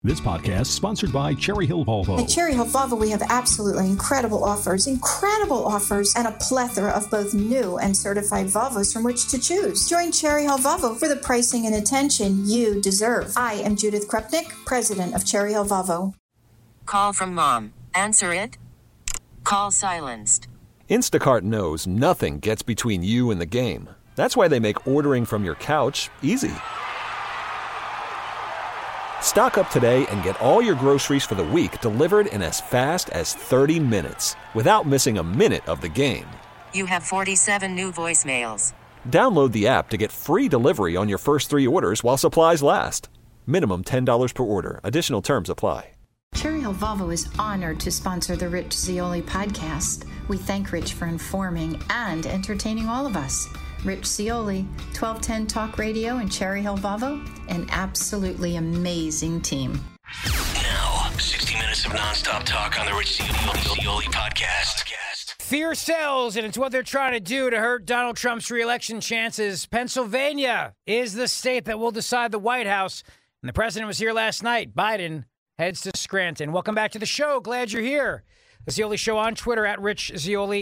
This podcast is sponsored by Cherry Hill Volvo. At Cherry Hill Volvo, we have absolutely incredible offers, and a plethora of both new and certified Volvos from which to choose. Join Cherry Hill Volvo for the pricing and attention you deserve. I am Judith Krupnik, president of Cherry Hill Volvo. Call from mom. Answer it. Call silenced. Instacart knows nothing gets between you and the game. That's why they make ordering from your couch easy. Stock up today and get all your groceries for the week delivered in as fast as 30 minutes without missing a minute of the game. You have 47 new voicemails. Download the app to get free delivery on your first 3 orders while supplies last. Minimum $10 per order. Additional terms apply. Cherry Hill Volvo is honored to sponsor the Rich Zeoli podcast. We thank Rich for informing and entertaining all of us. Rich Zeoli, 1210 Talk Radio and Cherry Hill Volvo, an absolutely amazing team. Now, 60 minutes of nonstop talk on the Rich Zeoli podcast. Fear sells, and it's what they're trying to do to hurt Donald Trump's re-election chances. Pennsylvania is the state that will decide the White House, and the president was here last night. Biden heads to Scranton. Welcome back to the show. Glad you're here. The Zeoli Show on Twitter at Rich Zeoli,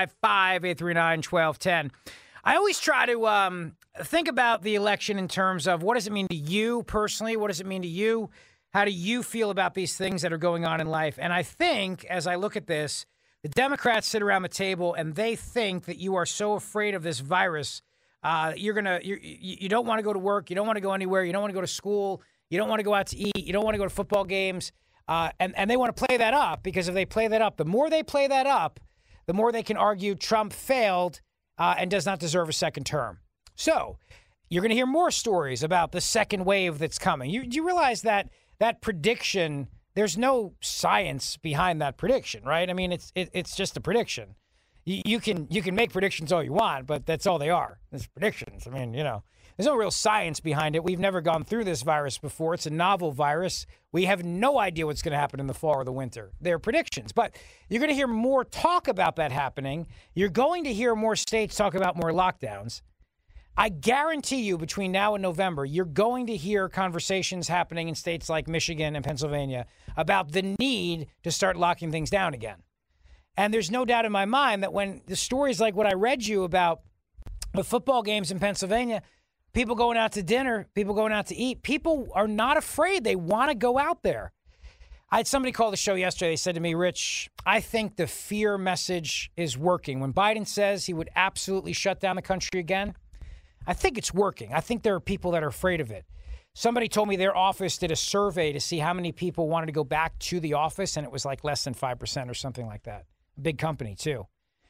855-839-1210. I always try to think about the election in terms of what does it mean to you personally? What does it mean to you? How do you feel about these things that are going on in life? And I think, as I look at this, the Democrats sit around the table and they think that you are so afraid of this virus, you don't want to go to work, you don't want to go anywhere, you don't want to go to school, you don't want to go out to eat, you don't want to go to football games, and they want to play that up, because if they play that up, the more they play that up, the more they can argue Trump failed and does not deserve a second term. So you're going to hear more stories about the second wave that's coming. You realize that prediction, there's no science behind that prediction, right? I mean, it's just a prediction. You can make predictions all you want, but that's all they are. It's predictions. I mean, there's no real science behind it. We've never gone through this virus before. It's a novel virus. We have no idea what's going to happen in the fall or the winter. They're predictions. But you're going to hear more talk about that happening. You're going to hear more states talk about more lockdowns. I guarantee you between now and November, you're going to hear conversations happening in states like Michigan and Pennsylvania about the need to start locking things down again. And there's no doubt in my mind that when the stories like what I read you about the football games in Pennsylvania, people going out to dinner, people going out to eat, people are not afraid. They want to go out there. I had somebody call the show yesterday. They said to me, Rich, I think the fear message is working. When Biden says he would absolutely shut down the country again, I think it's working. I think there are people that are afraid of it. Somebody told me their office did a survey to see how many people wanted to go back to the office, and it was like less than 5% or something like that. A big company, too.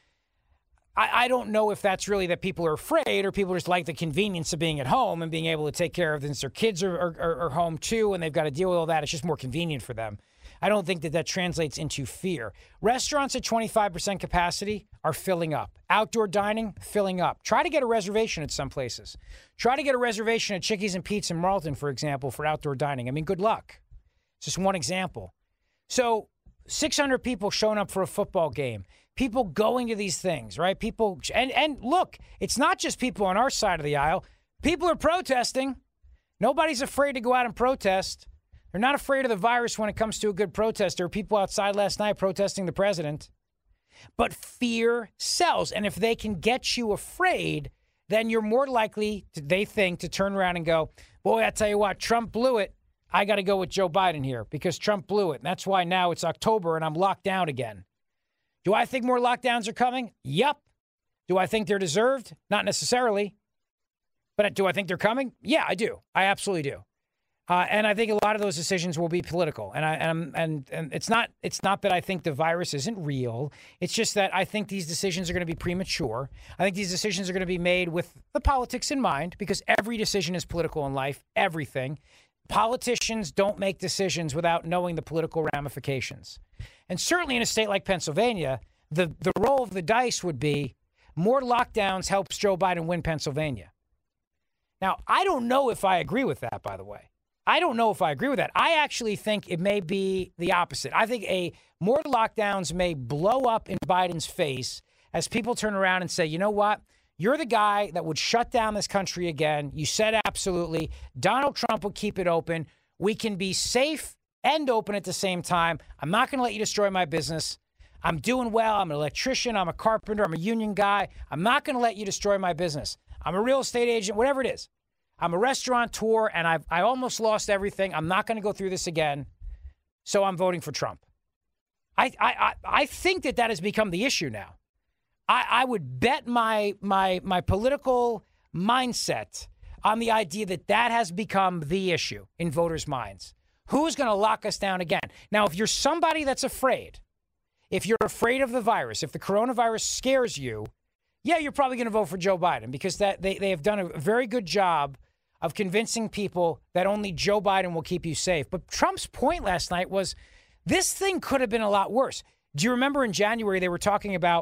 I don't know if that's really that people are afraid or people just like the convenience of being at home and being able to take care of things. Their kids are home, too, and they've got to deal with all that. It's just more convenient for them. I don't think that translates into fear. Restaurants at 25% capacity are filling up. Outdoor dining, filling up. Try to get a reservation at some places. Try to get a reservation at Chickies and Pete's in Marlton, for example, for outdoor dining. I mean, good luck. It's just one example. So 600 people showing up for a football game. People going to these things, right? People, and look, it's not just people on our side of the aisle. People are protesting. Nobody's afraid to go out and protest. They're not afraid of the virus when it comes to a good protest. There were people outside last night protesting the president. But fear sells. And if they can get you afraid, then you're more likely, they think, to turn around and go, boy, I tell you what, Trump blew it. I got to go with Joe Biden here because Trump blew it. And that's why now it's October and I'm locked down again. Do I think more lockdowns are coming? Yep. Do I think they're deserved? Not necessarily. But do I think they're coming? Yeah, I do. I absolutely do. And I think a lot of those decisions will be political. And it's not that I think the virus isn't real. It's just that I think these decisions are going to be premature. I think these decisions are going to be made with the politics in mind because every decision is political in life, everything. Politicians don't make decisions without knowing the political ramifications. And certainly in a state like Pennsylvania, the roll of the dice would be more lockdowns helps Joe Biden win Pennsylvania. Now, I don't know if I agree with that, by the way. I don't know if I agree with that. I actually think it may be the opposite. I think more lockdowns may blow up in Biden's face as people turn around and say, you know what? You're the guy that would shut down this country again. You said absolutely. Donald Trump would keep it open. We can be safe and open at the same time. I'm not going to let you destroy my business. I'm doing well. I'm an electrician. I'm a carpenter. I'm a union guy. I'm not going to let you destroy my business. I'm a real estate agent, whatever it is. I'm a restaurateur, and I almost lost everything. I'm not going to go through this again, so I'm voting for Trump. I think that has become the issue now. I would bet my political mindset on the idea that has become the issue in voters' minds. Who's going to lock us down again? Now, if you're somebody that's afraid, if you're afraid of the virus, if the coronavirus scares you, yeah, you're probably going to vote for Joe Biden because they have done a very good job of convincing people that only Joe Biden will keep you safe. But Trump's point last night was this thing could have been a lot worse. Do you remember in January they were talking about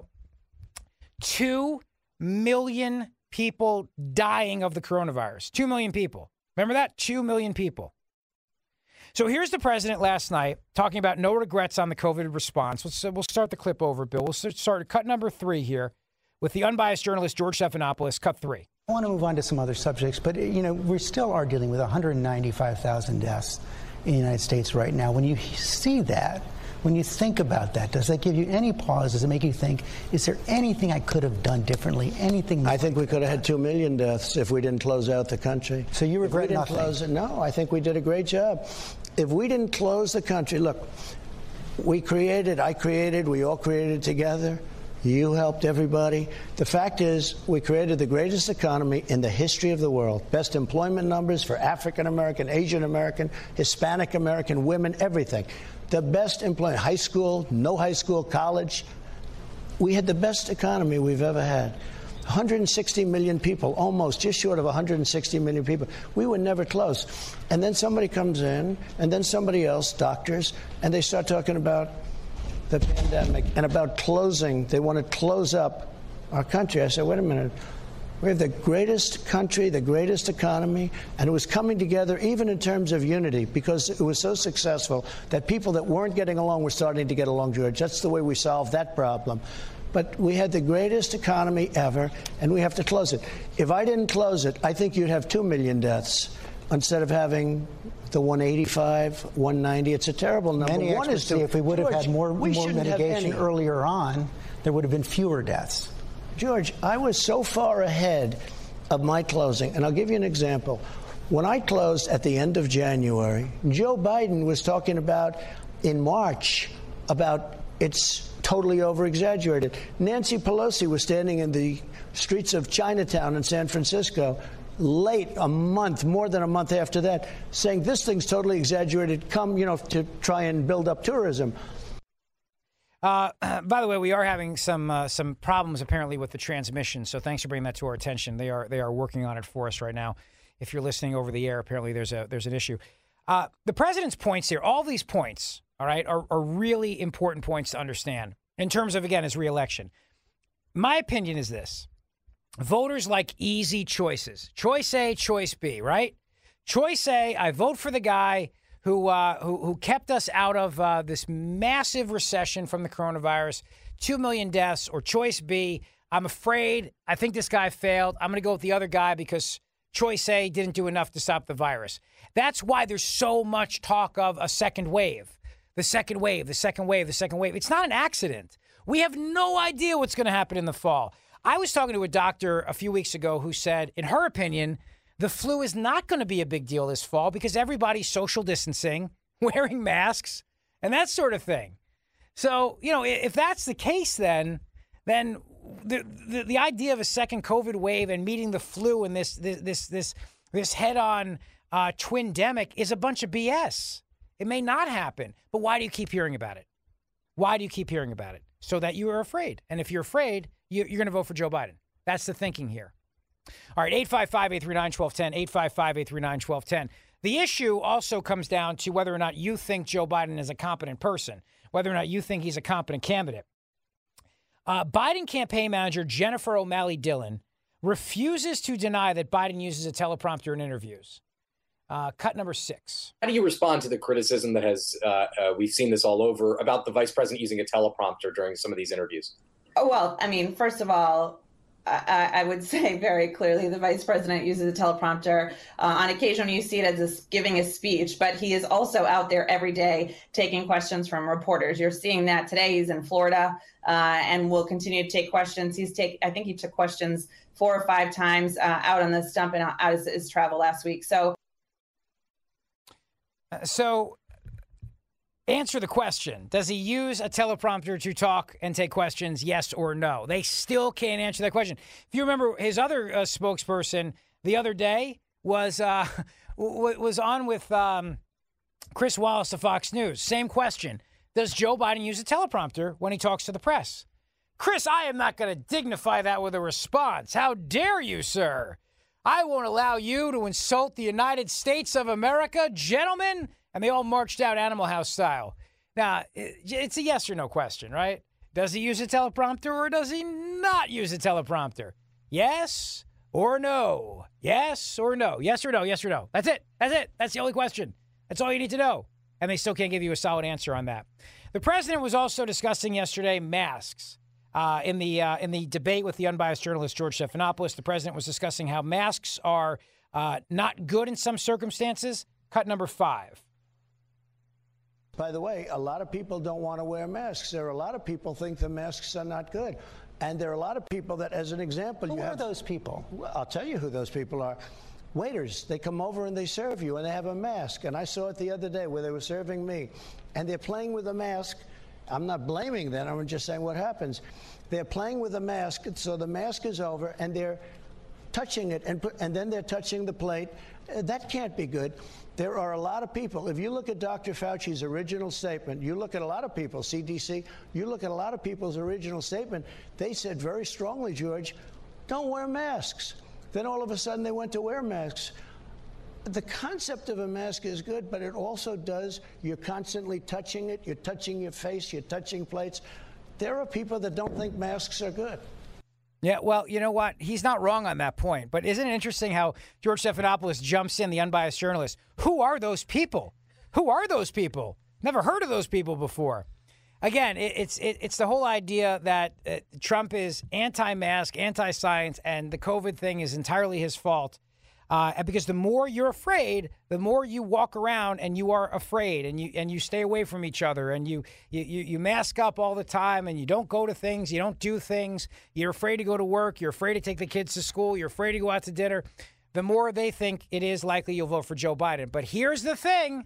2 million people dying of the coronavirus? 2 million people. Remember that? 2 million people. So here's the president last night talking about no regrets on the COVID response. We'll start the clip over, Bill. We'll start at cut number 3 here with the unbiased journalist George Stephanopoulos, cut 3. I want to move on to some other subjects, but, we still are dealing with 195,000 deaths in the United States right now. When you see that, when you think about that, does that give you any pause? Does it make you think, is there anything I could have done differently? Anything? I think we could have had 2 million deaths if we didn't close out the country. So you regret nothing? No, I think we did a great job. If we didn't close the country, look, we all created together. You helped everybody. The fact is, we created the greatest economy in the history of the world. Best employment numbers for African American, Asian American, Hispanic American women, everything. The best employment, high school, no high school, college. We had the best economy we've ever had. 160 million people, almost, just short of 160 million people. We were never close. And then somebody comes in, and then somebody else, doctors, and they start talking about the pandemic and about closing. They want to close up our country. I said, wait a minute. We have the greatest country, the greatest economy, and it was coming together even in terms of unity because it was so successful that people that weren't getting along were starting to get along, George. That's the way we solved that problem. But we had the greatest economy ever, and we have to close it. If I didn't close it, I think you'd have 2 million deaths instead of having the 185, 190. It's a terrible number. Many experts say if we would have had more mitigation earlier on, there would have been fewer deaths. George, I was so far ahead of my closing, and I'll give you an example. When I closed at the end of January, Joe Biden was talking about in March about it's totally over-exaggerated. Nancy Pelosi was standing in the streets of Chinatown in San Francisco late, more than a month after that, saying this thing's totally exaggerated, to try and build up tourism. By the way, we are having some problems apparently with the transmission, so thanks for bringing that to our attention. They are working on it for us right now. If you're listening over the air, apparently there's an issue. The president's points here, all these points, all right, are really important points to understand in terms of, again, his reelection. My opinion is this. Voters like easy choices. Choice A, choice B, right? Choice A, I vote for the guy who kept us out of this massive recession from the coronavirus, 2 million deaths. Or choice B, I'm afraid, I think this guy failed. I'm going to go with the other guy because choice A didn't do enough to stop the virus. That's why there's so much talk of a second wave. The second wave, the second wave, the second wave. It's not an accident. We have no idea what's going to happen in the fall. I was talking to a doctor a few weeks ago who said, in her opinion, the flu is not going to be a big deal this fall because everybody's social distancing, wearing masks, and that sort of thing. So, if that's the case, then the idea of a second COVID wave and meeting the flu and this head-on twin-demic is a bunch of BS. It may not happen, but why do you keep hearing about it? Why do you keep hearing about it? So that you are afraid. And if you're afraid, you're going to vote for Joe Biden. That's the thinking here. All right, 855-839-1210, 855-839-1210. The issue also comes down to whether or not you think Joe Biden is a competent person, whether or not you think he's a competent candidate. Biden campaign manager Jennifer O'Malley Dillon refuses to deny that Biden uses a teleprompter in interviews. Cut number 6. How do you respond to the criticism that has, we've seen this all over, about the vice president using a teleprompter during some of these interviews? Oh, well, I mean, first of all, I would say very clearly the vice president uses a teleprompter. On occasion, you see it as giving a speech, but he is also out there every day taking questions from reporters. You're seeing that today. He's in Florida and will continue to take questions. I think he took questions 4 or 5 times out on the stump and out his travel last week. So answer the question. Does he use a teleprompter to talk and take questions, yes or no? They still can't answer that question. If you remember, his other spokesperson the other day was on with Chris Wallace of Fox News. Same question. Does Joe Biden use a teleprompter when he talks to the press? Chris, I am not going to dignify that with a response. How dare you, sir? I won't allow you to insult the United States of America, gentlemen. And they all marched out Animal House style. Now, it's a yes or no question, right? Does he use a teleprompter or does he not use a teleprompter? Yes or no? Yes or no? Yes or no? Yes or no? That's it. That's it. That's the only question. That's all you need to know. And they still can't give you a solid answer on that. The president was also discussing yesterday masks. In the debate with the unbiased journalist George Stephanopoulos, the president was discussing how masks are not good in some circumstances. Cut number 5. By the way, a lot of people don't want to wear masks. There are a lot of people think the masks are not good. And there are a lot of people that, as an example, Who are those people? Well, I'll tell you who those people are. Waiters, they come over and they serve you and they have a mask. And I saw it the other day where they were serving me. And they're playing with a mask. I'm not blaming them. I'm just saying what happens. They're playing with a mask. So the mask is over and they're touching it and then they're touching the plate. That can't be good. There are a lot of people. If you look at Dr. Fauci's original statement, you look at a lot of people, CDC, you look at a lot of people's original statement, they said very strongly, George, don't wear masks. Then all of a sudden they went to wear masks. The concept of a mask is good, but it also does, you're constantly touching it, you're touching your face, you're touching plates. There are people that don't think masks are good. Yeah, well, you know what? He's not wrong on that point. But isn't it interesting how George Stephanopoulos jumps in, the unbiased journalist? Who are those people? Who are those people? Never heard of those people before. Again, it's the whole idea that Trump is anti-mask, anti-science, and the COVID thing is entirely his fault. Because the more you're afraid, the more you walk around and you are afraid, and you stay away from each other, and you mask up all the time, and you don't go to things, you don't do things, you're afraid to go to work, you're afraid to take the kids to school, you're afraid to go out to dinner, the more they think it is likely you'll vote for Joe Biden. But here's the thing.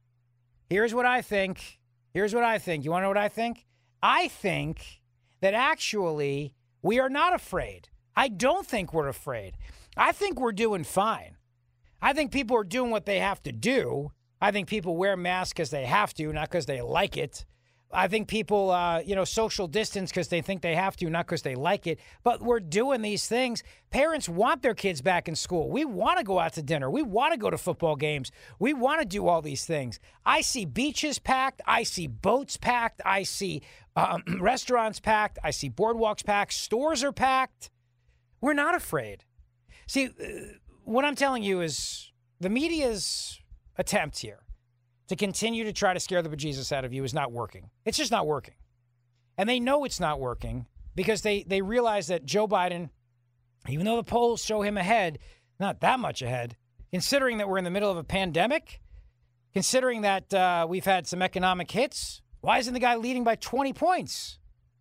Here's what I think. Here's what I think. You want to know what I think? I think that actually we are not afraid. I don't think we're afraid. I think we're doing fine. I think people are doing what they have to do. I think people wear masks because they have to, not because they like it. I think people, social distance because they think they have to, not because they like it. But we're doing these things. Parents want their kids back in school. We want to go out to dinner. We want to go to football games. We want to do all these things. I see beaches packed. I see boats packed. I see restaurants packed. I see boardwalks packed. Stores are packed. We're not afraid. See, what I'm telling you is the media's attempt here to continue to try to scare the bejesus out of you is not working. It's just not working. And they know it's not working because they realize that Joe Biden, even though the polls show him ahead, not that much ahead, considering that we're in the middle of a pandemic, considering that we've had some economic hits, why isn't the guy leading by 20 points?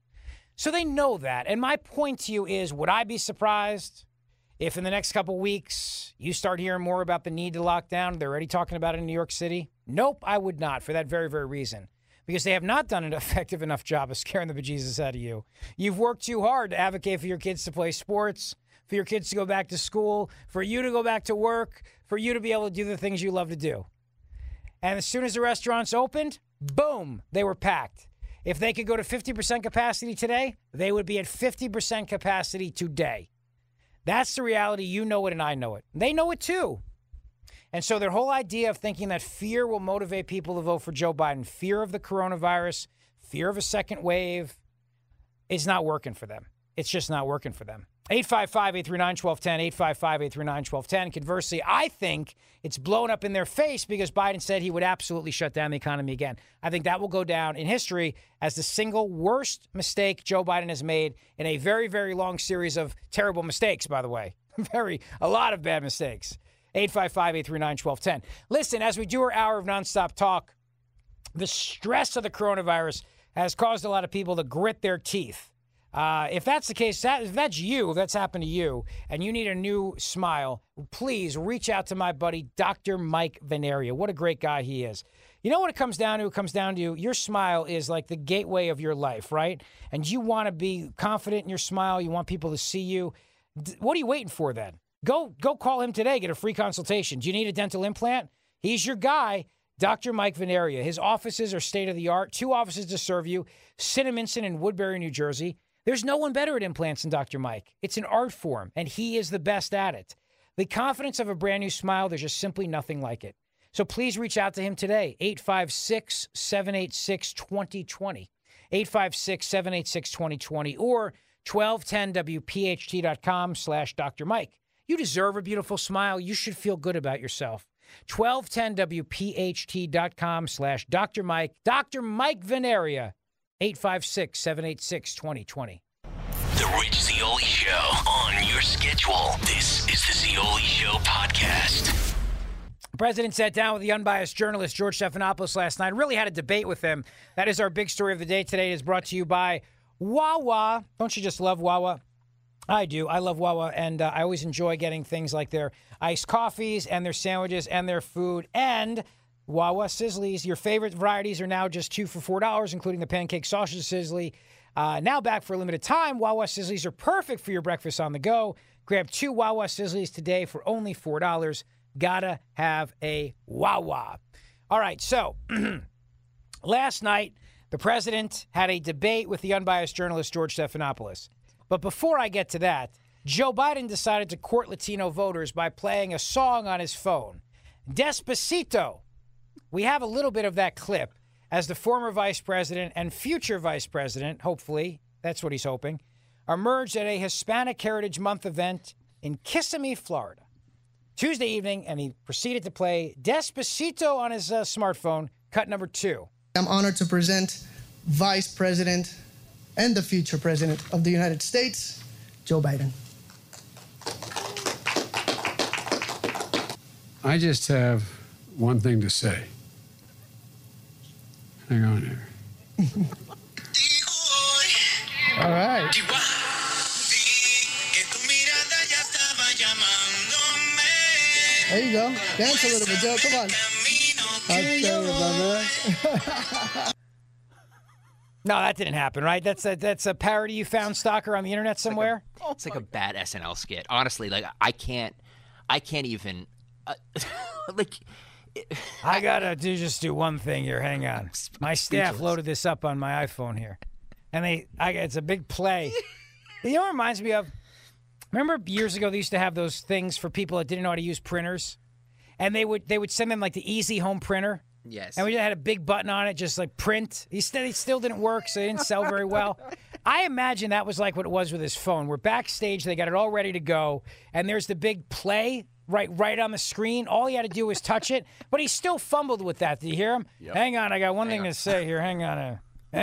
So they know that. And my point to you is, would I be surprised if in the next couple weeks you start hearing more about the need to lock down? They're already talking about it in New York City. Nope, I would not, for that very, very reason. Because they have not done an effective enough job of scaring the bejesus out of you. You've worked too hard to advocate for your kids to play sports, for your kids to go back to school, for you to go back to work, for you to be able to do the things you love to do. And as soon as the restaurants opened, boom, they were packed. If they could go to 50% capacity today, they would be at 50% capacity today. That's the reality. You know it and I know it. They know it too. And so their whole idea of thinking that fear will motivate people to vote for Joe Biden, fear of the coronavirus, fear of a second wave, is not working for them. It's just not working for them. 855-839-1210, 855-839-1210. Conversely, I think it's blown up in their face because Biden said he would absolutely shut down the economy again. I think that will go down in history as the single worst mistake Joe Biden has made in a very, very long series of terrible mistakes, by the way. A lot of bad mistakes. 855-839-1210. Listen, as we do our hour of nonstop talk, the stress of the coronavirus has caused a lot of people to grit their teeth. If that's the case, if that's you, if that's happened to you, and you need a new smile, please reach out to my buddy, Dr. Mike Veneria. What a great guy he is. You know what it comes down to? It comes down to your smile is like the gateway of your life, right? And you want to be confident in your smile. You want people to see you. What are you waiting for then? Go call him today. Get a free consultation. Do you need a dental implant? He's your guy, Dr. Mike Veneria. His offices are state-of-the-art. 2 offices to serve you, Cinnaminson and Woodbury, New Jersey. There's no one better at implants than Dr. Mike. It's an art form, and he is the best at it. The confidence of a brand new smile, there's just simply nothing like it. So please reach out to him today, 856-786-2020, 856-786-2020, or 1210wpht.com/Dr. Mike. You deserve a beautiful smile. You should feel good about yourself. 1210wpht.com/Dr. Mike. Dr. Mike Veneria. 856-786-2020. The Rich Zeoli Show on your schedule. This is the Zeoli Show podcast. The president sat down with the unbiased journalist George Stephanopoulos last night. Really had a debate with him. That is our big story of the day today. It is brought to you by Wawa. Don't you just love Wawa? I do. I love Wawa, and I always enjoy getting things like their iced coffees and their sandwiches and their food and Wawa Sizzlies. Your favorite varieties are now just 2 for $4, including the pancake sausage sizzly. Now back for a limited time. Wawa Sizzlies are perfect for your breakfast on the go. Grab 2 Wawa Sizzlies today for only $4. Gotta have a Wawa. All right, so last night, the president had a debate with the unbiased journalist George Stephanopoulos. But before I get to that, Joe Biden decided to court Latino voters by playing a song on his phone. Despacito. We have a little bit of that clip as the former vice president and future vice president, hopefully, that's what he's hoping, emerged at a Hispanic Heritage Month event in Kissimmee, Florida, Tuesday evening, and he proceeded to play Despacito on his smartphone, cut number 2. I'm honored to present Vice President and the future President of the United States, Joe Biden. I just have one thing to say. Hang on here. All right. There you go. Dance a little bit, Joe. Come on. I'll tell you about that. No, that didn't happen, right? That's a parody you found, Stalker, on the internet somewhere? It's like a bad SNL skit. Honestly, like I can't even like. I gotta just do one thing here. Hang on. My staff loaded this up on my iPhone here, and it's a big play. You know what it reminds me of? Remember years ago they used to have those things for people that didn't know how to use printers, and they would send them like the Easy Home printer. Yes. And we had a big button on it, just like print. He still didn't work, so they didn't sell very well. I imagine that was like what it was with his phone. We're backstage, they got it all ready to go, and there's the big play right on the screen. All he had to do was touch it, but he still fumbled with that. Did you hear him? Yep. Hang on, I got one thing to say here. Hang on.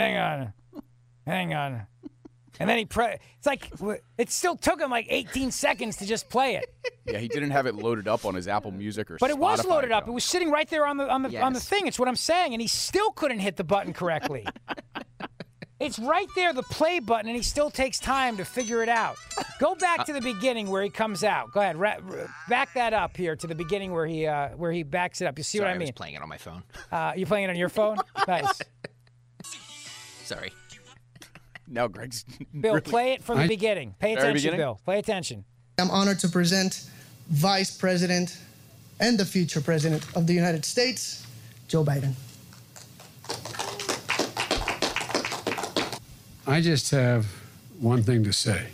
And then it's like it still took him like 18 seconds to just play it. Yeah, he didn't have it loaded up on his Apple Music or Spotify. But it was loaded up. It was sitting right there on the thing. It's what I'm saying, and he still couldn't hit the button correctly. It's right there, the play button, and he still takes time to figure it out. Go back to the beginning where he comes out. Go ahead, back that up here to the beginning where he backs it up. You see what I mean? I was playing it on my phone. You playing it on your phone? Nice. Sorry. Now Greg's Bill, play it from the beginning. Pay attention, beginning? Bill. Pay attention. I'm honored to present Vice President and the future President of the United States, Joe Biden. I just have one thing to say.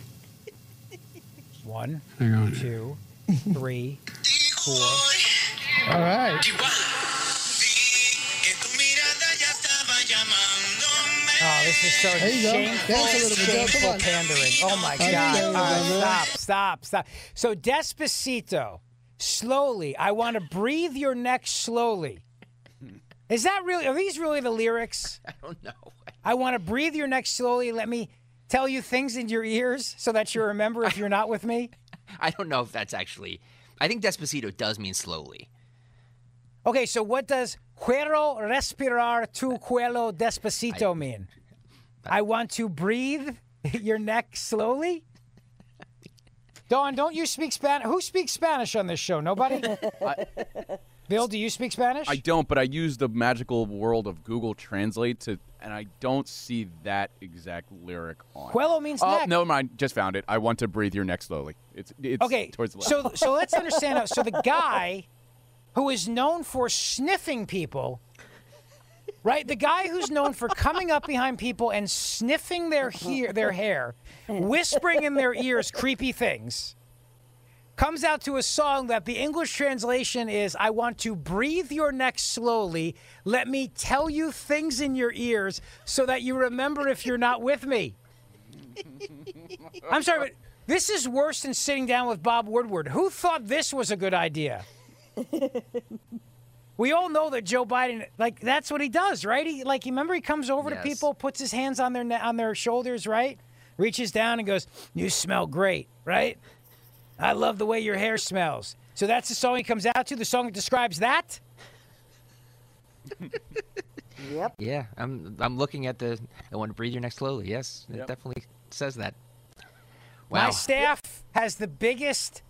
1, Hang on. 2, 3, 4. All right. Oh, this is so There you go. shameful, Dance a little bit, Joe. Come shameful on. pandering. Oh, my Okay, God. there All you go, right, man. stop. So Despacito, slowly. I want to breathe your neck slowly. Is that really, are these really the lyrics? I don't know. I want to breathe your neck slowly. Let me tell you things in your ears so that you remember if you're not with me. I don't know if that's actually. I think Despacito does mean slowly. Okay, so what does quiero respirar tu cuello despacito mean? I want to breathe your neck slowly? Dawn, don't you speak Spanish? Who speaks Spanish on this show? Nobody? Bill, do you speak Spanish? I don't, but I use the magical world of Google Translate and I don't see that exact lyric on. Cuello means Oh, neck. no, mind. Just found it. I want to breathe your neck slowly. It's Okay, towards the left. so let's understand. So the guy who is known for sniffing people, right? The guy who's known for coming up behind people and sniffing their hair, whispering in their ears creepy things, comes out to a song that the English translation is, I want to breathe your neck slowly. Let me tell you things in your ears so that you remember if you're not with me. I'm sorry, but this is worse than sitting down with Bob Woodward. Who thought this was a good idea? We all know that Joe Biden, like, that's what he does, right? He remember he comes over to Yes. people, puts his hands on their shoulders, right? Reaches down and goes, "You smell great," right? "I love the way your hair smells." So that's the song he comes out to, the song that describes that? Yep. Yeah, I'm looking at the. I want to breathe your neck slowly. Yes, it Yep. definitely says that. My Wow. staff has the biggest,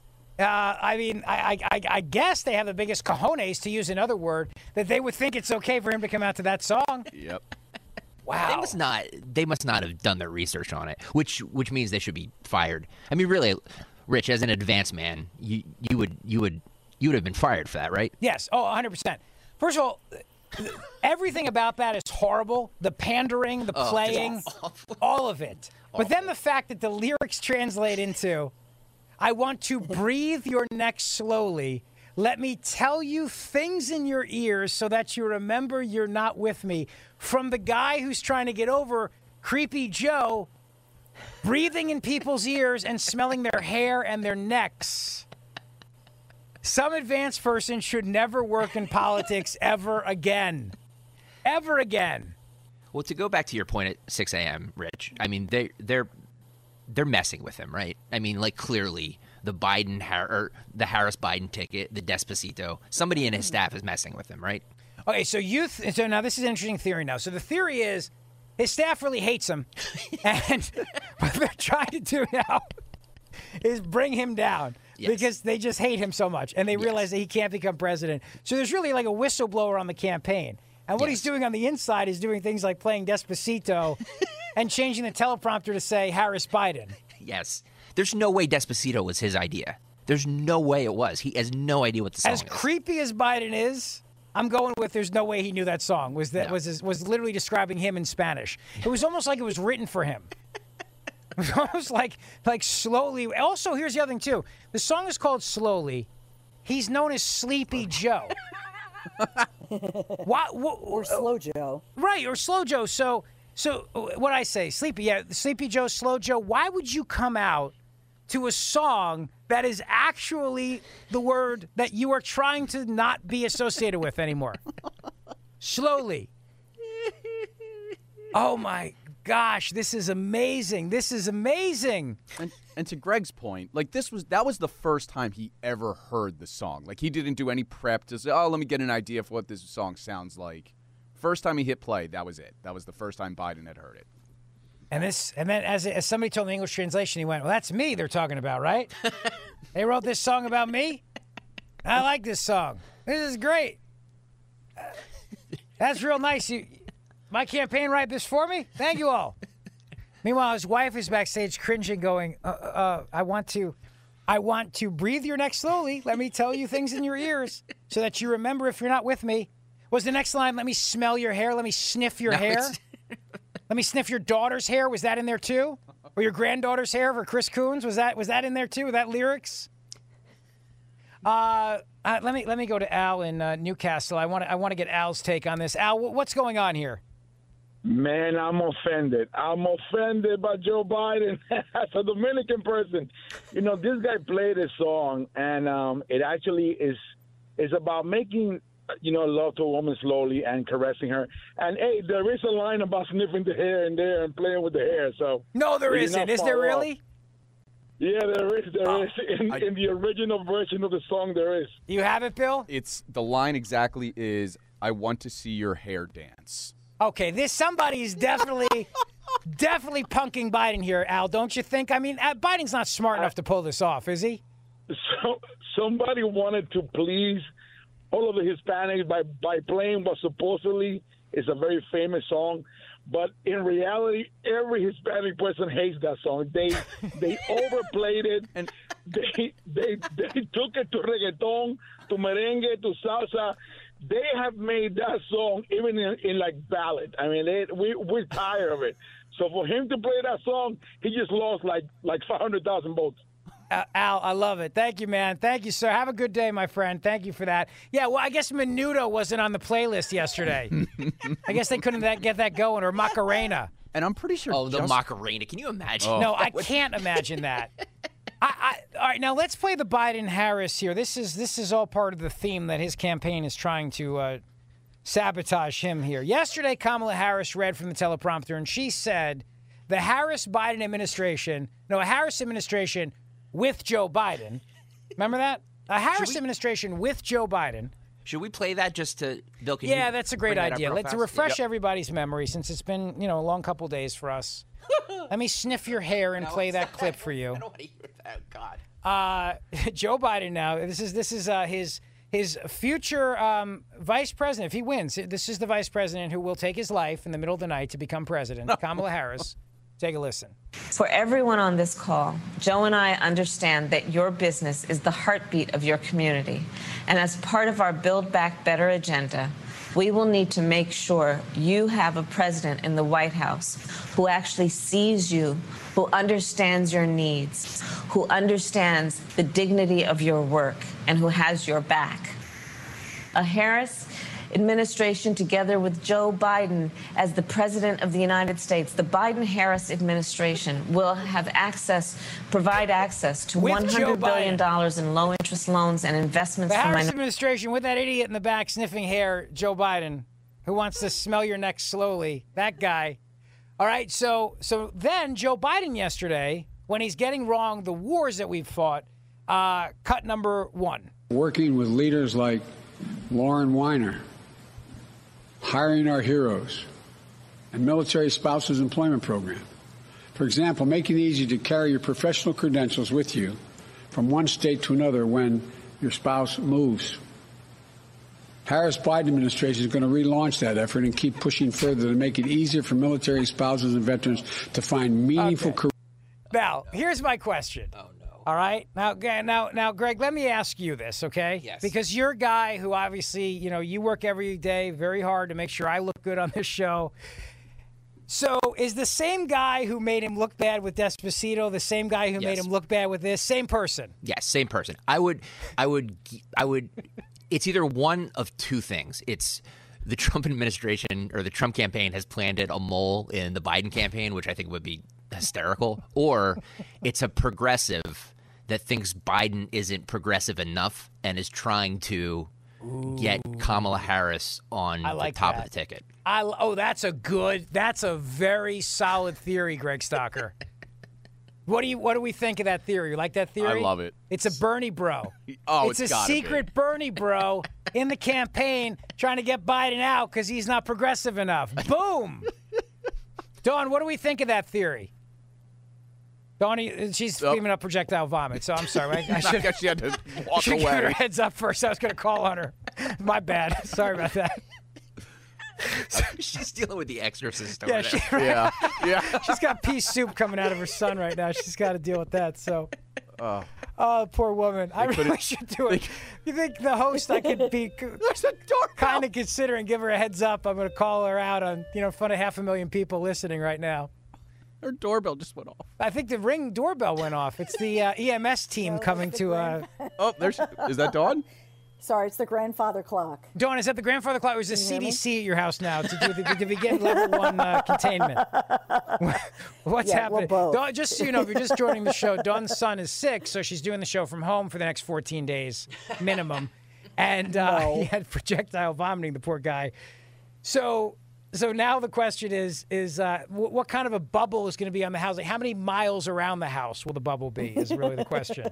I guess they have the biggest cojones, to use another word, that they would think it's okay for him to come out to that song. Yep. Wow. They must not have done their research on it, which means they should be fired. I mean, really, Rich, as an advanced man, you would have been fired for that, right? Yes. Oh, 100%. First of all, everything about that is horrible. The pandering, the Oh, playing, all of it. But then the fact that the lyrics translate into, I want to breathe your neck slowly. Let me tell you things in your ears so that you remember you're not with me. From the guy who's trying to get over Creepy Joe, breathing in people's ears and smelling their hair and their necks. Some advanced person should never work in politics ever again. Ever again. Well, to go back to your point at 6 a.m., Rich, I mean, they're messing with him, right? I mean, like, clearly the Harris Biden ticket, the Despacito, somebody in his staff is messing with him, right? Okay, so so now this is an interesting theory now. So the theory is his staff really hates him, and what they're trying to do now is bring him down. Yes. Because they just hate him so much, and they realize that he can't become president. So there's really like a whistleblower on the campaign. And what he's doing on the inside is doing things like playing Despacito and changing the teleprompter to say Harris Biden. Yes. There's no way Despacito was his idea. There's no way it was. He has no idea what the song As is. creepy as Biden is, I'm going with there's no way he knew that song. Was literally describing him in Spanish. It was almost like it was written for him. It was almost like slowly. Also, here's the other thing too. The song is called Slowly. He's known as Sleepy Joe. Or Slow Joe. Right, or Slow Joe. So what I say, Sleepy, yeah, Sleepy Joe, Slow Joe. Why would you come out to a song that is actually the word that you are trying to not be associated with anymore? Slowly. Oh my gosh, this is amazing. This is amazing. And to Greg's point, like that was the first time he ever heard the song. Like he didn't do any prep to say, "Oh, let me get an idea of what this song sounds like." First time he hit play, that was it. That was the first time Biden had heard it. And then as somebody told me the English translation, he went, "Well, that's me they're talking about, right? They wrote this song about me? I like this song. This is great. That's real nice. My campaign write this for me? Thank you all." Meanwhile, his wife is backstage cringing, going, I want to breathe your neck slowly. Let me tell you things in your ears so that you remember if you're not with me. Was the next line, let me smell your hair? Let me sniff your hair? Let me sniff your daughter's hair? Was that in there too? Or your granddaughter's hair for Chris Coons? Was that in there too? Was that lyrics? Let me go to Al in Newcastle. I want to get Al's take on this. Al, what's going on here? Man, I'm offended. I'm offended by Joe Biden as a Dominican person. You know, this guy played a song, and it actually is about making, love to a woman slowly and caressing her. And, hey, there is a line about sniffing the hair in there and playing with the hair. So no, there isn't. Is there really? Yeah, there is. There is. In the original version of the song, there is. You have it, Bill? It's the line exactly is, I want to see your hair dance. Okay, somebody's definitely punking Biden here, Al, don't you think? I mean, Biden's not smart enough to pull this off, is he? So somebody wanted to please all of the Hispanics by playing what supposedly is a very famous song, but in reality, every Hispanic person hates that song. They overplayed it, and they took it to reggaeton, to merengue, to salsa. They have made that song even in like ballad. I mean, we're tired of it. So for him to play that song, he just lost like 500,000 votes. Al, I love it. Thank you, man. Thank you, sir. Have a good day, my friend. Thank you for that. Yeah, well, I guess Menudo wasn't on the playlist yesterday. I guess they couldn't get that going, or Macarena. And I'm pretty sure. Oh, the Macarena. Can you imagine? No, I can't imagine that. All right, now let's play the Biden-Harris here. This is all part of the theme that his campaign is trying to sabotage him here. Yesterday, Kamala Harris read from the teleprompter, and she said the Harris-Biden administration, a Harris administration with Joe Biden. Remember that? A Harris administration with Joe Biden. Should we play that just to, Bill, can yeah, you that's a great idea. Let's refresh everybody's memory since it's been, a long couple days for us. Let me sniff your hair and play that clip for you. I don't want to hear that. God. Joe Biden now. This is his future vice president. If he wins, this is the vice president who will take his life in the middle of the night to become president. Kamala Harris. Take a listen. For everyone on this call, Joe and I understand that your business is the heartbeat of your community. And as part of our Build Back Better agenda, we will need to make sure you have a president in the White House who actually sees you, who understands your needs, who understands the dignity of your work, and who has your back. A Harris administration, together with Joe Biden as the president of the United States, the Biden-Harris administration will provide access to $100 billion in low-interest loans and investments. The Harris administration with that idiot in the back sniffing hair, Joe Biden, who wants to smell your neck slowly, that guy. All right, so then Joe Biden yesterday, when he's getting wrong the wars that we've fought, cut number 1. Working with leaders like Lauren Weiner, hiring our heroes, and military spouses employment program. For example, making it easy to carry your professional credentials with you from one state to another when your spouse moves. Harris-Biden administration is going to relaunch that effort and keep pushing further to make it easier for military spouses and veterans to find meaningful careers. Now, here's my question. Oh, no. All right? Now, Greg, let me ask you this, okay? Yes. Because you're a guy who obviously, you work every day very hard to make sure I look good on this show. So is the same guy who made him look bad with Despacito the same guy who made him look bad with this? Same person? Yes, same person. I would. It's either one of two things. It's the Trump administration or the Trump campaign has planted a mole in the Biden campaign, which I think would be hysterical, or it's a progressive that thinks Biden isn't progressive enough and is trying to get Kamala Harris on the top of the ticket. That's a very solid theory, Greg Stocker. What do we think of that theory? You like that theory? I love it. It's a Bernie bro. It's a secret Bernie bro in the campaign trying to get Biden out because he's not progressive enough. Boom. Dawn, what do we think of that theory? Dawn, she's screaming up projectile vomit, so I'm sorry. I should she had to walk away. away. Give her heads up first. I was going to call on her. My bad. Sorry about that. She's dealing with the exorcist over there. Yeah. She's got pea soup coming out of her son right now. She's got to deal with that. So, poor woman. I really should do it. You think the host? I could be kind of considering give her a heads up. I'm going to call her out on in front of 500,000 people listening right now. Her doorbell just went off. I think the Ring doorbell went off. It's the EMS team coming to. Is that Dawn? Sorry, it's the grandfather clock. Dawn, is that the grandfather clock or is the CDC at your house now to begin level 1 containment? What's happening? Well, Dawn, just so you know, if you're just joining the show, Dawn's son is sick, so she's doing the show from home for the next 14 days minimum. And he had projectile vomiting, the poor guy. So now the question is what kind of a bubble is going to be on the house? Like, how many miles around the house will the bubble be is really the question.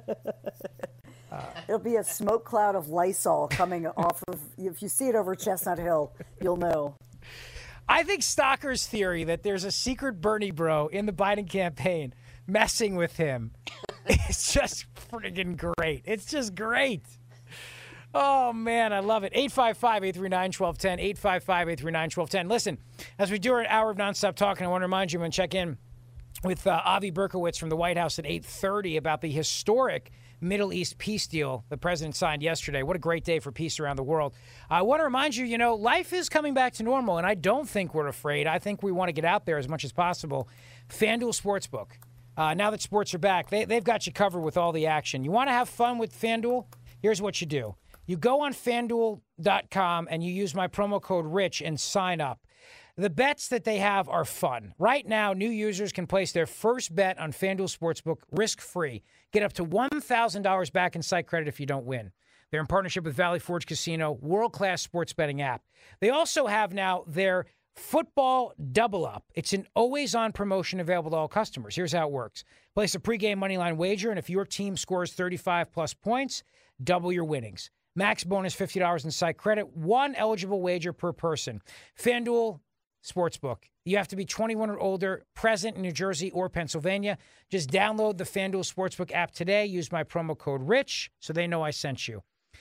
It'll be a smoke cloud of Lysol coming off of, if you see it over Chestnut Hill, you'll know. I think Stocker's theory that there's a secret Bernie bro in the Biden campaign messing with him is just friggin' great. It's just great. Oh, man, I love it. 855-839-1210, 855-839-1210. Listen, as we do our hour of nonstop talking, I want to remind you, I'm going to check in with Avi Berkowitz from the White House at 8:30 about the historic Middle East peace deal the president signed yesterday. What a great day for peace around the world. I want to remind you, you know, life is coming back to normal, and I don't think we're afraid. I think we want to get out there as much as possible. FanDuel Sportsbook. Now that sports are back, they've got you covered with all the action. You want to have fun with FanDuel? Here's what you do. You go on FanDuel.com and you use my promo code RICH and sign up. The bets that they have are fun. Right now, new users can place their first bet on FanDuel Sportsbook risk-free. Get up to $1,000 back in site credit if you don't win. They're in partnership with Valley Forge Casino, world-class sports betting app. They also have now their Football Double Up. It's an always-on promotion available to all customers. Here's how it works. Place a pregame moneyline wager, and if your team scores 35-plus points, double your winnings. Max bonus $50 in site credit. One eligible wager per person. FanDuel Sportsbook. You have to be 21 or older, present in New Jersey or Pennsylvania. Just download the FanDuel Sportsbook app today. Use my promo code RICH so they know I sent you.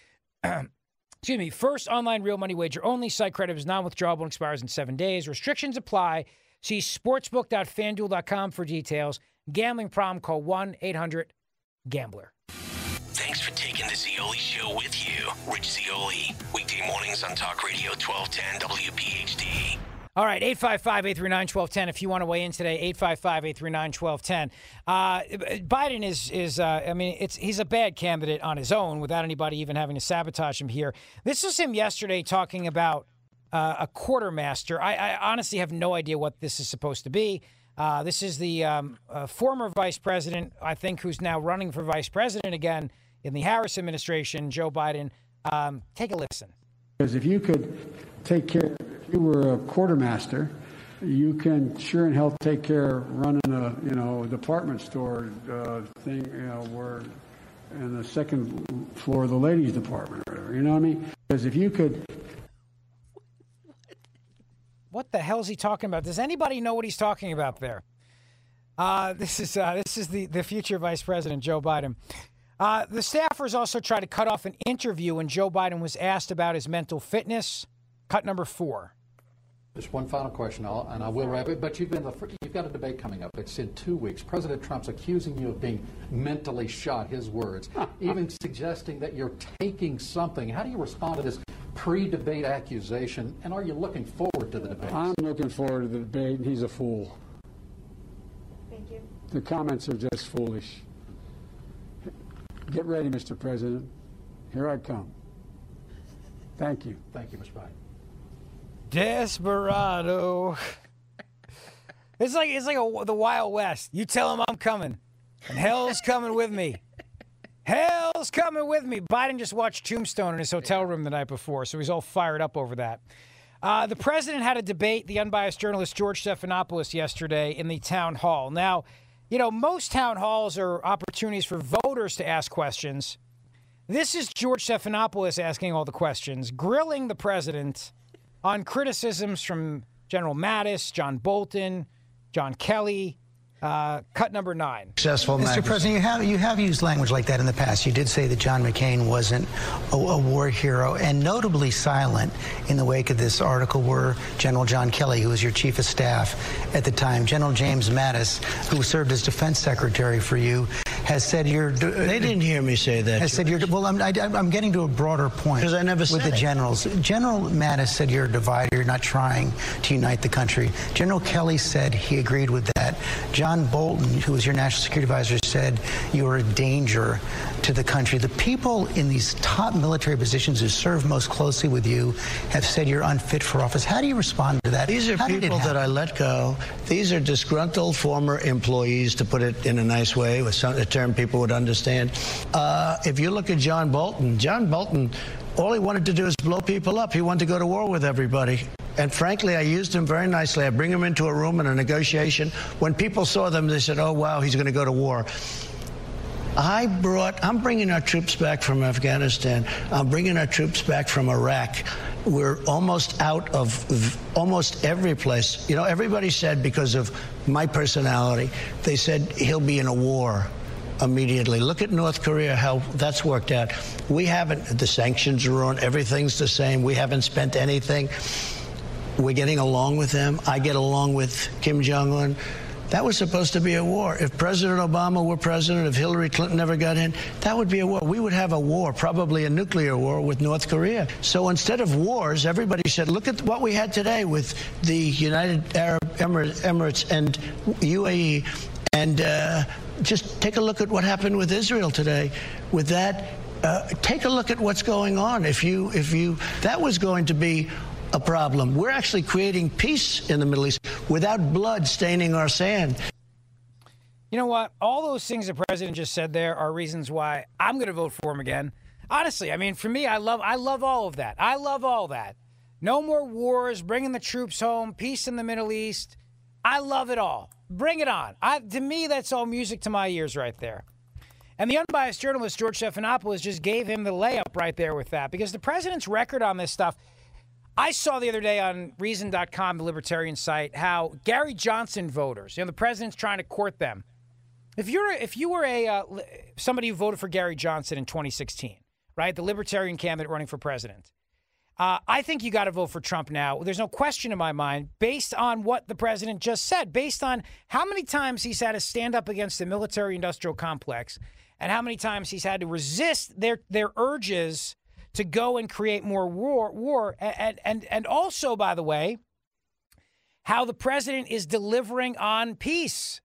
Excuse me. First online real money wager only. Site credit is non-withdrawable and expires in 7 days. Restrictions apply. See sportsbook.fanduel.com for details. Gambling problem, call 1-800-GAMBLER. Thanks for taking the Zeoli Show with you. Rich Zeoli. Weekday mornings on Talk Radio 1210 WPHT. All right, 855-839-1210. If you want to weigh in today, 855-839-1210. Biden is I mean, he's a bad candidate on his own without anybody even having to sabotage him here. This was him yesterday talking about a quartermaster. I honestly have no idea what this is supposed to be. This is the former vice president, I think, who's now running for vice president again in the Harris administration, Joe Biden. Take a listen. Because if you could take care, if you were a quartermaster, you can sure and hell take care of running a, department store thing, where in the second floor of the ladies' department or whatever. You know what I mean? Because if you could. What the hell is he talking about? Does anybody know what he's talking about there? This is the future vice president, Joe Biden. The staffers also tried to cut off an interview when Joe Biden was asked about his mental fitness. Cut number 4. Just one final question, and I will wrap it. But you've got a debate coming up. It's in 2 weeks. President Trump's accusing you of being mentally shot, his words, even suggesting that you're taking something. How do you respond to this pre-debate accusation, and are you looking forward to the debate? I'm looking forward to the debate, and he's a fool. Thank you. The comments are just foolish. Get ready, Mr. President. Here I come. Thank you. Thank you, Mr. Biden. Desperado. It's like the Wild West. You tell him I'm coming, and hell's coming with me. Hell's coming with me. Biden just watched Tombstone in his hotel room the night before, so he's all fired up over that. The president had a debate, the unbiased journalist George Stephanopoulos, yesterday in the town hall. Now, most town halls are opportunities for voters to ask questions. This is George Stephanopoulos asking all the questions, grilling the president on criticisms from General Mattis, John Bolton, John Kelly. Cut number 9. Mr. President, you have used language like that in the past. You did say that John McCain wasn't a war hero, and notably silent in the wake of this article were General John Kelly, who was your chief of staff at the time, General James Mattis, who served as defense secretary for you, has said you're. They didn't hear me say that. Has said you're. Well, I'm getting to a broader point. Because I never said with the generals. General Mattis said you're a divider. You're not trying to unite the country. General Kelly said he agreed with that. John Bolton, who was your national security advisor, said you are a danger to the country. The people in these top military positions who serve most closely with you have said you're unfit for office. How do you respond to that? These are people that I let go. These are disgruntled former employees, to put it in a nice way, with a term people would understand. If you look at John Bolton, all he wanted to do is blow people up. He wanted to go to war with everybody. And frankly, I used him very nicely. I bring him into a room in a negotiation. When people saw them, they said, oh, wow, he's going to go to war. I'm bringing our troops back from Afghanistan. I'm bringing our troops back from Iraq. We're almost out of almost every place. You know, everybody said, because of my personality, they said he'll be in a war immediately. Look at North Korea, how that's worked out. We haven't. The sanctions are on. Everything's the same. We haven't spent anything. We're getting along with them. I get along with Kim Jong-un. That was supposed to be a war. If President Obama were president, if Hillary Clinton never got in, that would be a war. We would have a war, probably a nuclear war with North Korea. So instead of wars, everybody said, look at what we had today with the United Arab Emirates and UAE. And just take a look at what happened with Israel today. With that, take a look at what's going on. If that was going to be a problem. We're actually creating peace in the Middle East without blood staining our sand. You know what? All those things the president just said there are reasons why I'm going to vote for him again. Honestly, I mean, for me, I love all of that. I love all that. No more wars, bringing the troops home, peace in the Middle East. I love it all. Bring it on. To me, that's all music to my ears right there. And the unbiased journalist, George Stephanopoulos, just gave him the layup right there with that, because the president's record on this stuff, I saw the other day on Reason.com, the libertarian site, how Gary Johnson voters, the president's trying to court them. If you were somebody who voted for Gary Johnson in 2016, right, the libertarian candidate running for president, I think you got to vote for Trump now. There's no question in my mind, based on what the president just said, based on how many times he's had to stand up against the military-industrial complex, and how many times he's had to resist their urges to go and create more war, and also, by the way, how the president is delivering on peace.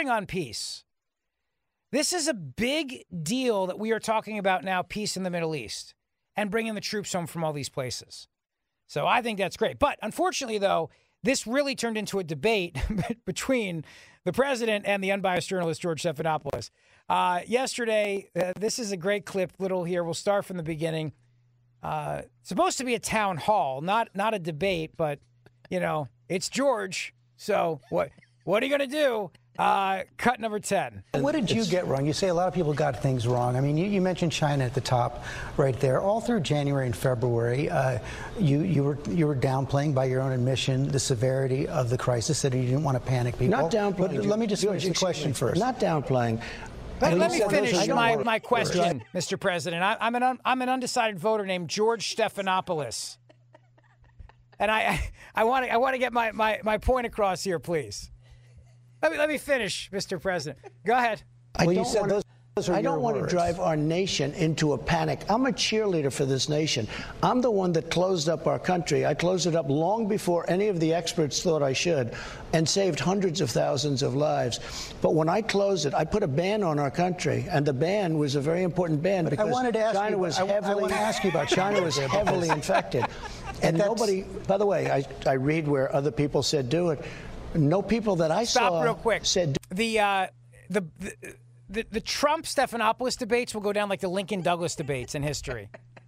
This is a big deal that we are talking about now, peace in the Middle East, and bringing the troops home from all these places. So I think that's great. But unfortunately, though, this really turned into a debate between the president and the unbiased journalist, George Stephanopoulos. Yesterday, this is a great clip, little here. We'll start from the beginning. Supposed to be a town hall, not a debate, but, it's George. So what are you going to do? Cut number 10. What did you get wrong? You say a lot of people got things wrong. I mean, you mentioned China at the top right there. All through January and February, you were downplaying, by your own admission, the severity of the crisis, said you didn't want to panic people. Not downplaying. But let me just finish the question first. Not downplaying. Let me finish my question, Mr. President. I'm an undecided voter named George Stephanopoulos, and I want to get my point across here, please. Let me finish, Mr. President. Go ahead. I don't want to drive our nation into a panic. I'm a cheerleader for this nation. I'm the one that closed up our country. I closed it up long before any of the experts thought I should, and saved hundreds of thousands of lives. But when I closed it, I put a ban on our country, and the ban was a very important ban because China was heavily infected. And nobody, by the way, I read where other people said do it. No people that I saw Stop real quick. Said the Trump Stephanopoulos debates will go down like the Lincoln Douglas debates in history.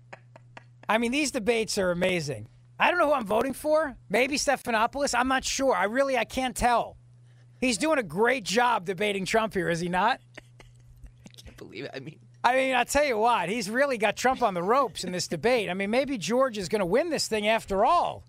I mean, these debates are amazing. I don't know who I'm voting for. Maybe Stephanopoulos. I'm not sure. I can't tell. He's doing a great job debating Trump here, is he not? I can't believe it. I mean, I'll tell you what. He's really got Trump on the ropes in this debate. I mean, maybe George is going to win this thing after all.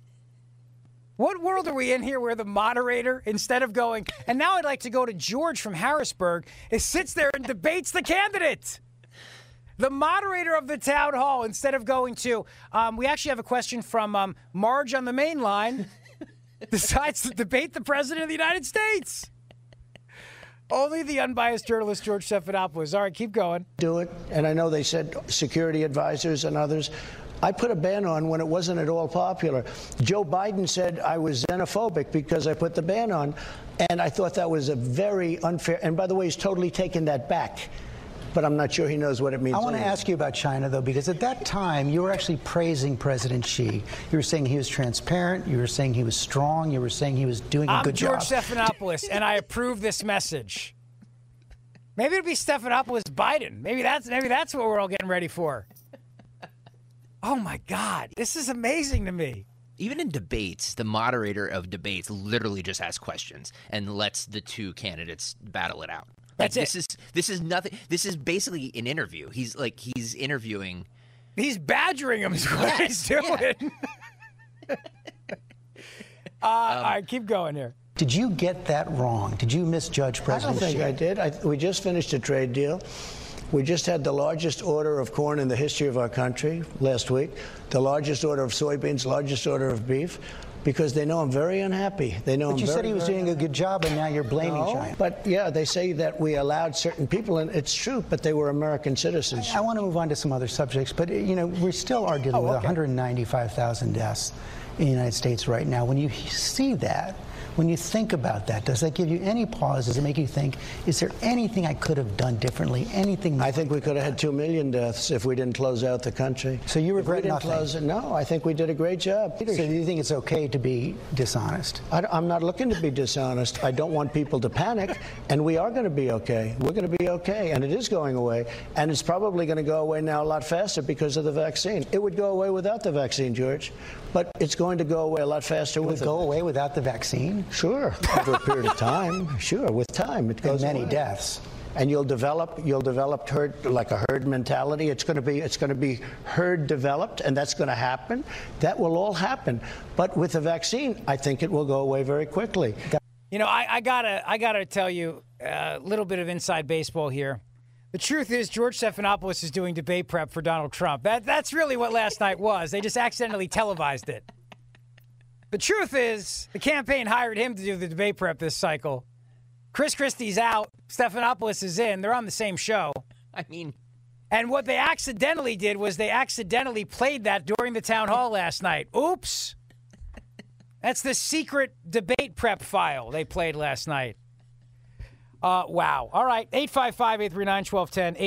What world are we in here where the moderator, instead of going, and now I'd like to go to George from Harrisburg, sits there and debates the candidate? The moderator of the town hall, instead of going to, we actually have a question from Marge on the main line, decides to debate the President of the United States. Only the unbiased journalist, George Stephanopoulos. All right, keep going. Do it. And I know they said security advisors and others. I put a ban on when it wasn't at all popular. Joe Biden said I was xenophobic because I put the ban on. And I thought that was a very unfair. And by the way, he's totally taken that back. But I'm not sure he knows what it means. I want to ask you about China, though, because at that time, you were actually praising President Xi. You were saying he was transparent. You were saying he was strong. You were saying he was doing a good job. I'm George Stephanopoulos, and I approve this message. Maybe it'll be Stephanopoulos Biden. Maybe that's what we're all getting ready for. Oh, my God. This is amazing to me. Even in debates, the moderator of debates literally just asks questions and lets the two candidates battle it out. That's it. This is nothing. This is basically an interview. He's interviewing. He's badgering him is what he's doing. All right, keep going here. Did you get that wrong? Did you misjudge President Xi? I don't think I did. We just finished a trade deal. We just had the largest order of corn in the history of our country last week, the largest order of soybeans, largest order of beef, because they know I'm very unhappy. They know. But you said he was doing a good job, and now you're blaming China. But yeah, they say that we allowed certain people, and it's true, but they were American citizens. I want to move on to some other subjects, but we still are dealing with 195,000 deaths in the United States right now. When you see that, when you think about that, does that give you any pause? Does it make you think, is there anything I could have done differently? Anything? I think we could have had 2 million deaths if we didn't close out the country. So you regret nothing? No, I think we did a great job. So do you think it's okay to be dishonest? I'm not looking to be dishonest. I don't want people to panic, and we are going to be okay. We're going to be okay, and it is going away, and it's probably going to go away now a lot faster because of the vaccine. It would go away without the vaccine, George, but it's going to go away a lot faster with it. It would go away without the vaccine? Sure, over a period of time. Sure, with time it goes. And many away. deaths. And you'll develop herd, like a herd mentality. It's going to be herd developed, and that's going to happen. That will all happen. But with the vaccine, I think it will go away very quickly. You know, I gotta tell you a little bit of inside baseball here. The truth is, George Stephanopoulos is doing debate prep for Donald Trump. That's really what last night was. They just accidentally televised it. The truth is, the campaign hired him to do the debate prep this cycle. Chris Christie's out. Stephanopoulos is in. They're on the same show. I mean, and what they accidentally did was they accidentally played that during the town hall last night. Oops. That's the secret debate prep file they played last night. Wow. All right. 855-839-1210.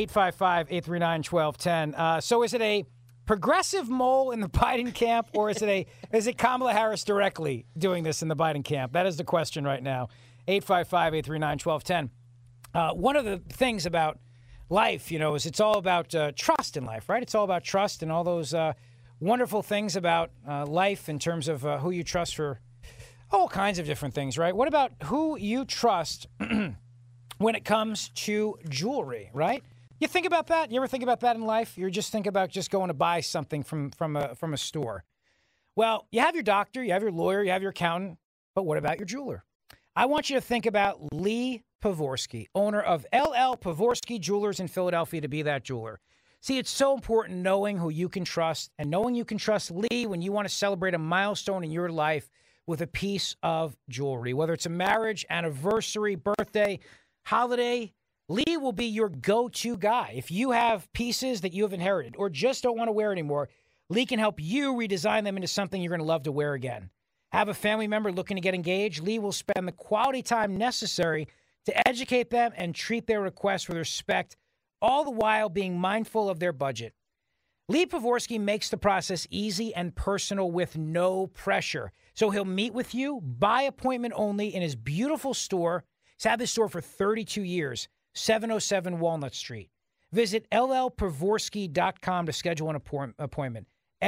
855-839-1210. So is it a progressive mole in the Biden camp, or is it Kamala Harris directly doing this in the Biden camp? That is the question right now. 855-839-1210. One of the things about life, is it's all about trust in life, right? It's all about trust and all those wonderful things about life in terms of who you trust for all kinds of different things, right? What about who you trust when it comes to jewelry, right? You think about that? You ever think about that in life? You just think about just going to buy something from a store. Well, you have your doctor, you have your lawyer, you have your accountant, but what about your jeweler? I want you to think about Lee Pavorsky, owner of LL Pavorsky Jewelers in Philadelphia, to be that jeweler. See, it's so important knowing who you can trust and knowing you can trust Lee when you want to celebrate a milestone in your life with a piece of jewelry. Whether it's a marriage, anniversary, birthday, holiday, Lee will be your go-to guy. If you have pieces that you have inherited or just don't want to wear anymore, Lee can help you redesign them into something you're going to love to wear again. Have a family member looking to get engaged? Lee will spend the quality time necessary to educate them and treat their requests with respect, all the while being mindful of their budget. Lee Pavorsky makes the process easy and personal with no pressure. So he'll meet with you by appointment only in his beautiful store. He's had this store for 32 years, 707 Walnut Street. Visit llpavorsky.com to schedule an appointment.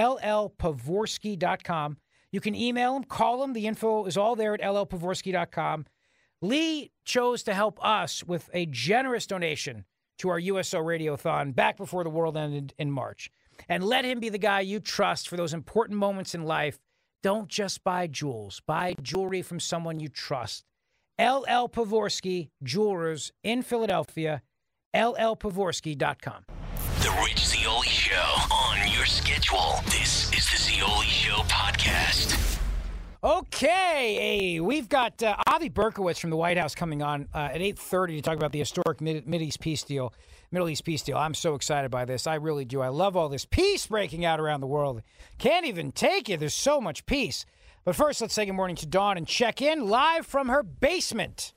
llpavorsky.com. You can email him, call him. The info is all there at llpavorsky.com. Lee chose to help us with a generous donation to our USO Radiothon back before the world ended in March. And let him be the guy you trust for those important moments in life. Don't just buy jewels. Buy jewelry from someone you trust. LL Pavorsky Jewelers in Philadelphia, llpavorsky.com. The Rich Zeoli Show on your schedule. This is the Zeoli Show podcast. Okay, we've got Avi Berkowitz from the White House coming on at 8:30 to talk about the historic Middle East peace deal. I'm so excited by this. I really do. I love all this peace breaking out around the world. Can't even take it. There's so much peace. But first, let's say good morning to Dawn and check in live from her basement.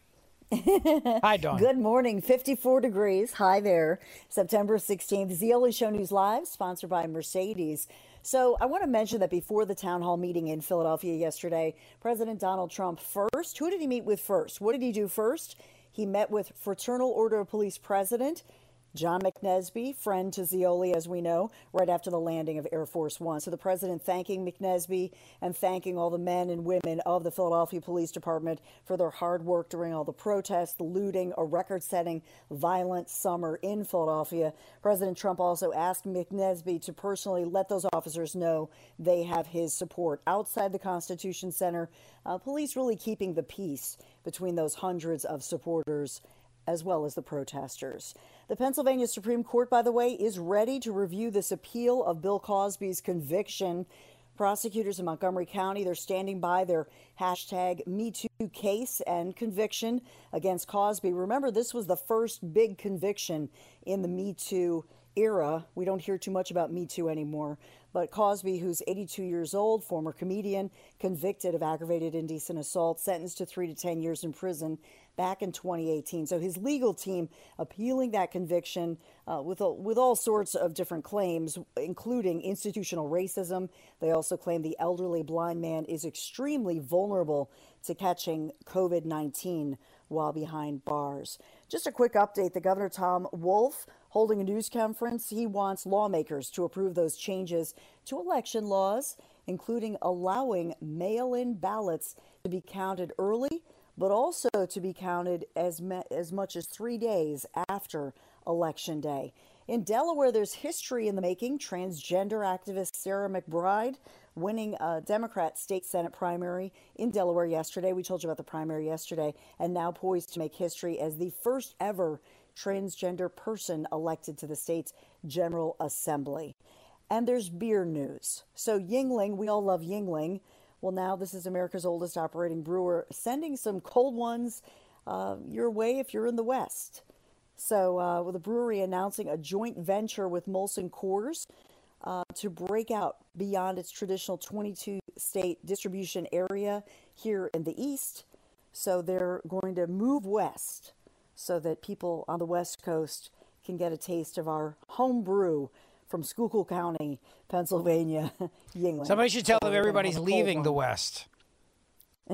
Hi, Dawn. Good morning. 54 degrees. Hi there. September 16th. Zeoli Show News Live, sponsored by Mercedes. So I want to mention that before the town hall meeting in Philadelphia yesterday, President Donald Trump first, who did he meet with first? What did he do first? He met with Fraternal Order of Police President John McNesby, friend to Zeoli, as we know, right after the landing of Air Force One. So the president thanking McNesby and thanking all the men and women of the Philadelphia Police Department for their hard work during all the protests, the looting, a record-setting violent summer in Philadelphia. President Trump also asked McNesby to personally let those officers know they have his support. Outside the Constitution Center, police really keeping the peace between those hundreds of supporters as well as the protesters. The Pennsylvania Supreme Court, by the way, is ready to review this appeal of Bill Cosby's conviction. Prosecutors in Montgomery County, they're standing by their hashtag #MeToo case and conviction against Cosby. Remember, this was the first big conviction in the Me Too era. We don't hear too much about Me Too anymore. But Cosby, who's 82 years old, former comedian, convicted of aggravated indecent assault, sentenced to 3 to 10 years in prison back in 2018. So his legal team appealing that conviction with all sorts of different claims, including institutional racism. They also claim the elderly blind man is extremely vulnerable to catching COVID-19 while behind bars. Just a quick update. The Governor Tom Wolf holding a news conference. He wants lawmakers to approve those changes to election laws, including allowing mail-in ballots to be counted early, but also to be counted as much as 3 days after Election Day. In Delaware, there's history in the making. Transgender activist Sarah McBride winning a Democrat state Senate primary in Delaware yesterday. We told you about the primary yesterday, and now poised to make history as the first ever transgender person elected to the state's General Assembly. And there's beer news. So Yuengling, we all love Yuengling. Well, now this is America's oldest operating brewer, sending some cold ones your way if you're in the West. So with the brewery announcing a joint venture with Molson Coors to break out beyond its traditional 22-state distribution area here in the East. So they're going to move west so that people on the West Coast can get a taste of our home brew from Schuylkill County, Pennsylvania, Yuengling. Somebody should tell them everybody's leaving the West. I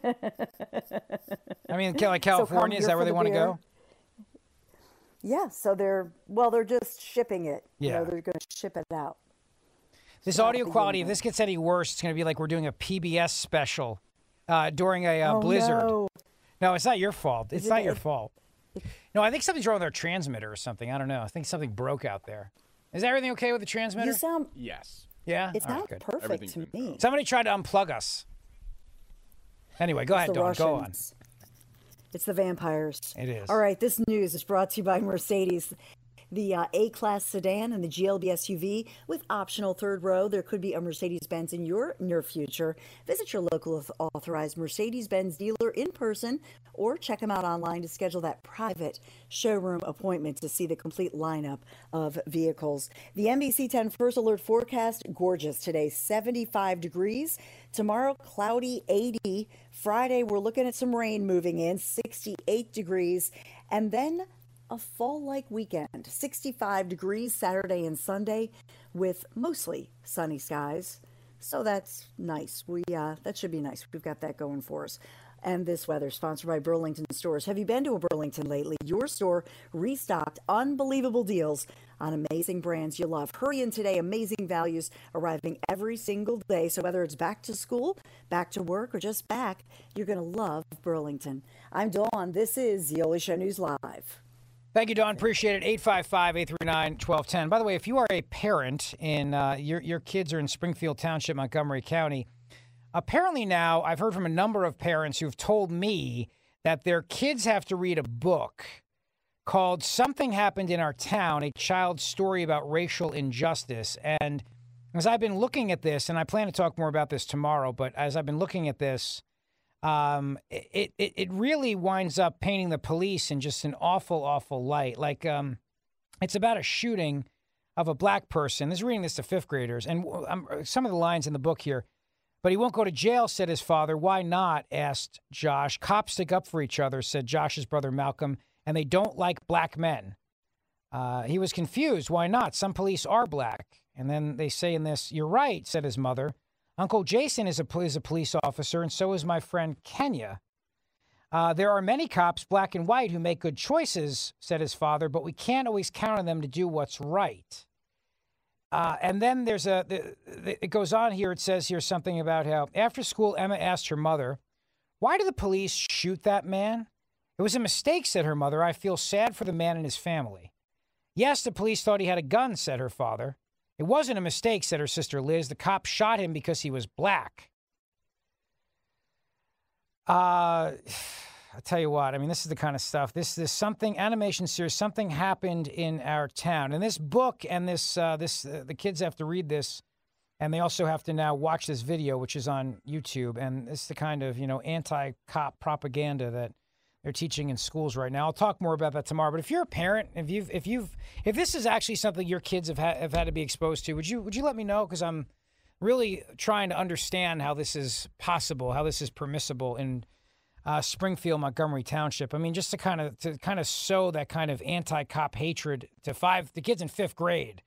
mean, like California, is that where they want to go? Yeah, so they're just shipping it. Yeah. You know, they're going to ship it out. This audio quality, if this gets any worse, it's going to be like we're doing a PBS special during a blizzard. No, it's not your fault. It's not your fault. No, I think something's wrong with our transmitter or something. I don't know. I think something broke out there. Is everything okay with the transmitter? You sound... Yes. Yeah? It's not perfect to me. Somebody tried to unplug us. Anyway, go ahead, Dawn. Go on. It's the vampires. It is. All right, this news is brought to you by Mercedes. The A-Class sedan and the GLB SUV with optional third row. There could be a Mercedes-Benz in your near future. Visit your local authorized Mercedes-Benz dealer in person or check them out online to schedule that private showroom appointment to see the complete lineup of vehicles. The NBC 10 First Alert forecast, gorgeous today, 75 degrees. Tomorrow, cloudy, 80. Friday, we're looking at some rain moving in, 68 degrees. And then a fall-like weekend, 65 degrees Saturday and Sunday with mostly sunny skies. So that's nice. That should be nice. We've got that going for us. And this weather sponsored by Burlington Stores. Have you been to a Burlington lately? Your store restocked unbelievable deals on amazing brands you love. Hurry in today. Amazing values arriving every single day. So whether it's back to school, back to work, or just back, you're going to love Burlington. I'm Dawn. This is Zeoli Show News Live. Thank you, Dawn. Appreciate it. 855-839-1210. By the way, if you are a parent and your kids are in Springfield Township, Montgomery County, apparently now I've heard from a number of parents who've told me that their kids have to read a book called Something Happened in Our Town, a child's story about racial injustice. And as I've been looking at this, and I plan to talk more about this tomorrow, but as I've been looking at this, it really winds up painting the police in just an awful, awful light. Like, it's about a shooting of a black person. This is reading this to fifth graders, and some of the lines in the book here. But he won't go to jail, said his father. Why not? Asked Josh. Cops stick up for each other, said Josh's brother Malcolm, and they don't like black men. He was confused. Why not? Some police are black. And then they say in this, you're right, said his mother. Uncle Jason is a police officer, and so is my friend Kenya. There are many cops, black and white, who make good choices, said his father, but we can't always count on them to do what's right. And then it goes on here. It says here something about how after school, Emma asked her mother, why did the police shoot that man? It was a mistake, said her mother. I feel sad for the man and his family. Yes, the police thought he had a gun, said her father. It wasn't a mistake, said her sister Liz. The cop shot him because he was black. I'll tell you what, I mean, this is the kind of stuff. This is something, animation series, something happened in our town. And this book and the kids have to read this, and they also have to now watch this video, which is on YouTube. And it's the kind of, anti-cop propaganda that they're teaching in schools right now. I'll talk more about that tomorrow. But if you're a parent, if this is actually something your kids have had to be exposed to, would you let me know? Because I'm really trying to understand how this is possible, how this is permissible in Springfield, Montgomery Township. I mean, just to kind of sow that kind of anti-cop hatred to the kids in fifth grade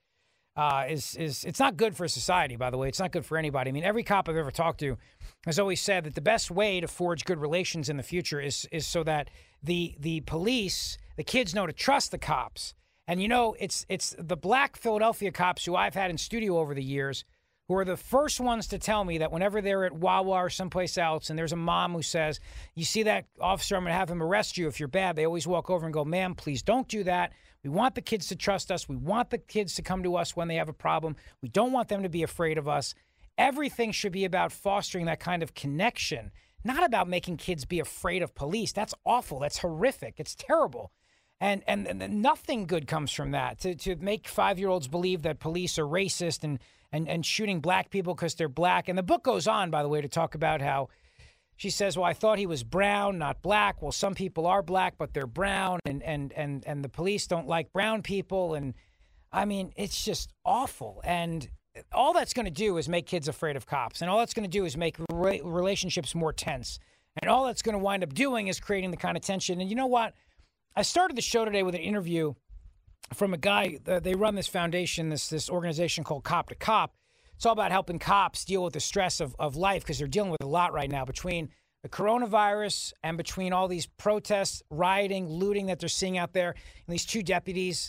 it's not good for society, by the way. It's not good for anybody. I mean, every cop I've ever talked to has always said that the best way to forge good relations in the future is so that the police, the kids know to trust the cops. And, it's the black Philadelphia cops who I've had in studio over the years who are the first ones to tell me that whenever they're at Wawa or someplace else and there's a mom who says, you see that officer, I'm going to have him arrest you if you're bad, they always walk over and go, ma'am, please don't do that. We want the kids to trust us. We want the kids to come to us when they have a problem. We don't want them to be afraid of us. Everything should be about fostering that kind of connection, not about making kids be afraid of police. That's awful. That's horrific. It's terrible. And nothing good comes from that. To make 5-year-olds believe that police are racist and shooting black people because they're black. And the book goes on, by the way, to talk about how she says, well, I thought he was brown, not black. Well, some people are black, but they're brown, and the police don't like brown people. And, I mean, it's just awful. And all that's going to do is make kids afraid of cops. And all that's going to do is make relationships more tense. And all that's going to wind up doing is creating the kind of tension. And you know what? I started the show today with an interview from a guy. They run this foundation, this organization called Cop to Cop. It's all about helping cops deal with the stress of life because they're dealing with a lot right now between the coronavirus and between all these protests, rioting, looting that they're seeing out there. And these 2 deputies,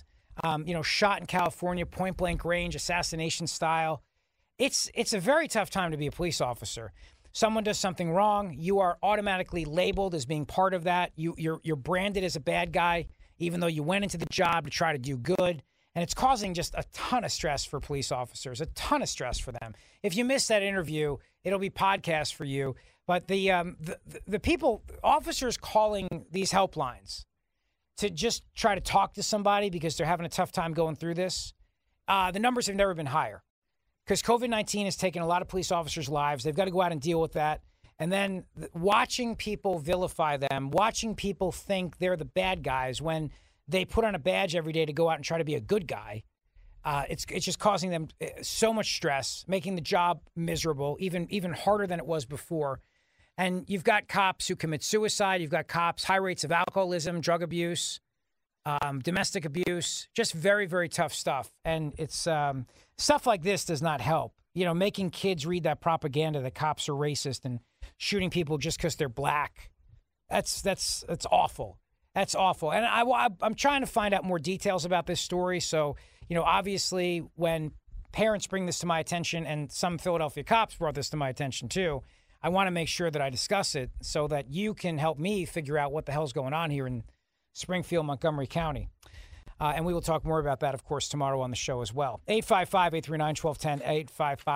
shot in California, point blank range, assassination style. It's a very tough time to be a police officer. Someone does something wrong, you are automatically labeled as being part of that. You're branded as a bad guy, even though you went into the job to try to do good. And it's causing just a ton of stress for police officers, a ton of stress for them. If you missed that interview, it'll be podcast for you. But the people, officers calling these helplines to just try to talk to somebody because they're having a tough time going through this, the numbers have never been higher. Because COVID-19 has taken a lot of police officers' lives. They've got to go out and deal with that. And then watching people vilify them, watching people think they're the bad guys when they put on a badge every day to go out and try to be a good guy. It's just causing them so much stress, making the job miserable, even harder than it was before. And you've got cops who commit suicide. You've got cops, high rates of alcoholism, drug abuse, domestic abuse, just very, very tough stuff. And it's stuff like this does not help. Making kids read that propaganda that cops are racist and shooting people just because they're black. That's awful. That's awful. And I'm trying to find out more details about this story. So, obviously when parents bring this to my attention, and some Philadelphia cops brought this to my attention too, I want to make sure that I discuss it so that you can help me figure out what the hell's going on here in Springfield, Montgomery County. And we will talk more about that, of course, tomorrow on the show as well. 855-839-1210,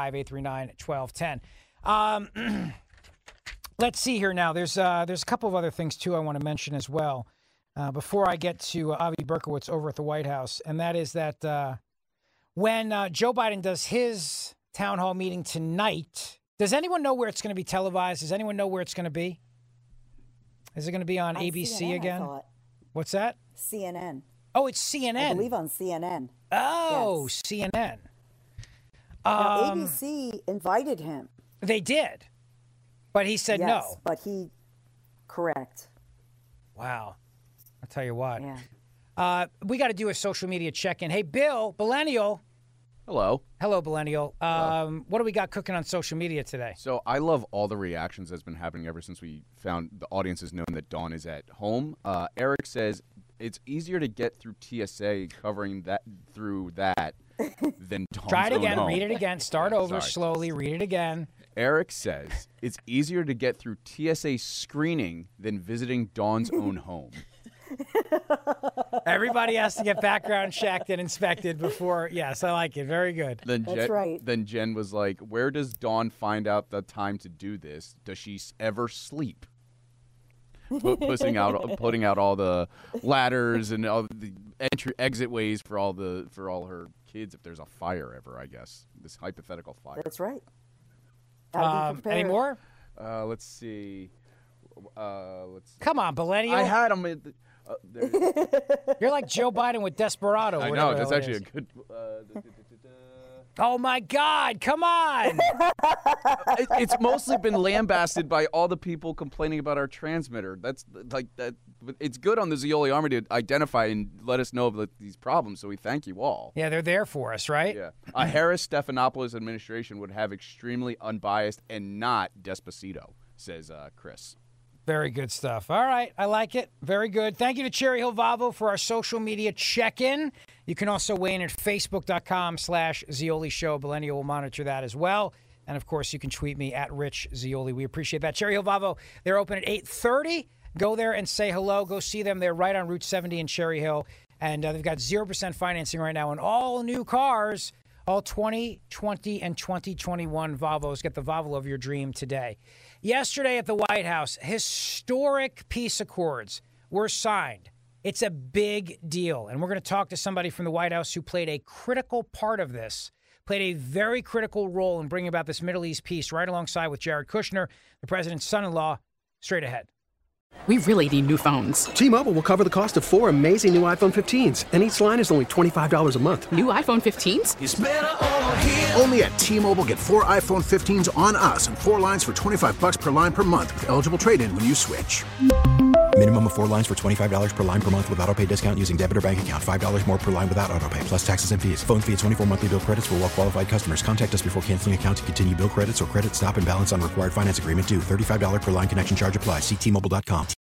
855-839-1210. Let's see here now. There's a couple of other things, too, I want to mention as well before I get to Avi Berkowitz over at the White House. And that is that when Joe Biden does his town hall meeting tonight. Does anyone know where it's going to be televised? Does anyone know where it's going to be? Is it going to be on ABC CNN, again? I thought. What's that? CNN. Oh, it's CNN. I believe on CNN. Oh, yes. CNN. Now, ABC invited him. They did, but he said no. But correct. Wow. I'll tell you what. Yeah. We got to do a social media check-in. Hey, Bill, Billennial. Hello. Hello, Billennial. What do we got cooking on social media today? So I love all the reactions that's been happening ever since we found the audience has known that Dawn is at home. Eric says it's easier to get through TSA covering that through that than Dawn's Try it again. own home. Read it again. Start over Sorry. slowly. Read it again. Eric says it's easier to get through TSA screening than visiting Dawn's own home. Everybody has to get background checked and inspected before. Yes, I like it. Very good. That's right. Then Jen was like, where does Dawn find out the time to do this? Does she ever sleep? Putting out all the ladders and all the exit ways for all her kids if there's a fire ever, I guess. This hypothetical fire. That's right. Any more? Let's see. Come on, Billennial. I had them. You're like Joe Biden with Desperado. I know. That's actually a good. Oh my God! Come on. It's mostly been lambasted by all the people complaining about our transmitter. That's like that. It's good on the Zeoli Army to identify and let us know of these problems. So we thank you all. Yeah, they're there for us, right? Yeah. A Harris Stephanopoulos administration would have extremely unbiased and not Despacito, says Chris. Very good stuff. All right. I like it. Very good. Thank you to Cherry Hill Volvo for our social media check-in. You can also weigh in at Facebook.com/Zeoli Show. Billennial will monitor that as well. And, of course, you can tweet me at Rich Zeoli. We appreciate that. Cherry Hill Volvo, they're open at 8:30. Go there and say hello. Go see them. They're right on Route 70 in Cherry Hill. And they've got 0% financing right now on all new cars, all 2020 and 2021 Volvos. Get the Volvo of your dream today. Yesterday at the White House, historic peace accords were signed. It's a big deal. And we're going to talk to somebody from the White House who played a critical part of this, played a very critical role in bringing about this Middle East peace right alongside with Jared Kushner, the president's son-in-law, straight ahead. We really need new phones. T-Mobile will cover the cost of 4 amazing new iPhone 15s, and each line is only $25 a month. New iPhone 15s? It's better over here. Only at T-Mobile, get 4 iPhone 15s on us and 4 lines for $25 per line per month with eligible trade-in when you switch. Minimum of 4 lines for $25 per line per month with autopay discount using debit or bank account. $5 more per line without autopay, plus taxes and fees. Phone fee at 24 monthly bill credits for well-qualified customers. Contact us before canceling account to continue bill credits or credit stop and balance on required finance agreement due. $35 per line connection charge applies. See T-Mobile.com.